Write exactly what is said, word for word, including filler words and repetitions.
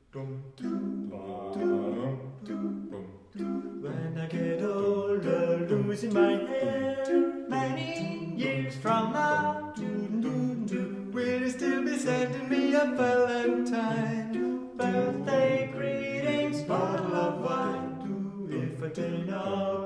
When I get older, losing my hair, many years from now, will you still be sending me a Valentine? Birthday greetings, bottle of wine. If I turn out